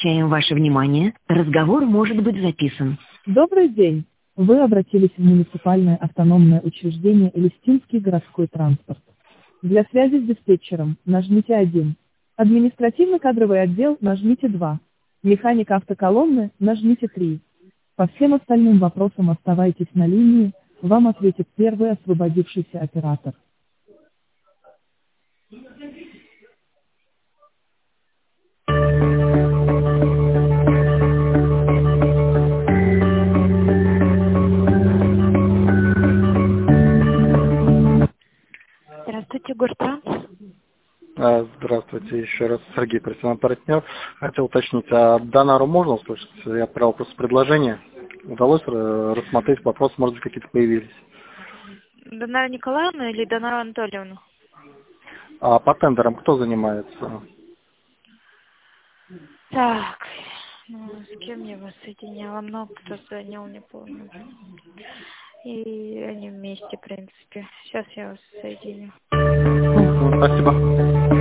Обращаем ваше внимание, разговор может быть записан. Добрый день. Вы обратились в муниципальное автономное учреждение Элистинский городской транспорт. Для связи с диспетчером нажмите 1. Административно-кадровый отдел нажмите 2. Механик автоколонны нажмите 3. По всем остальным вопросам оставайтесь на линии, вам ответит первый освободившийся оператор. Здравствуйте, Гортранс. Здравствуйте, еще раз Сергей, профессиональный партнер. Хотел уточнить, а Донару можно услышать? Я отправил просто предложение. Удалось рассмотреть вопросы, может быть, какие-то появились. Донара Николаевна или Донару Анатольевну? А по тендерам кто занимается? Так, ну, с кем я вас соединяла? Много кто звонил, не помню. И они вместе, в принципе. Сейчас я вас соединю. Спасибо.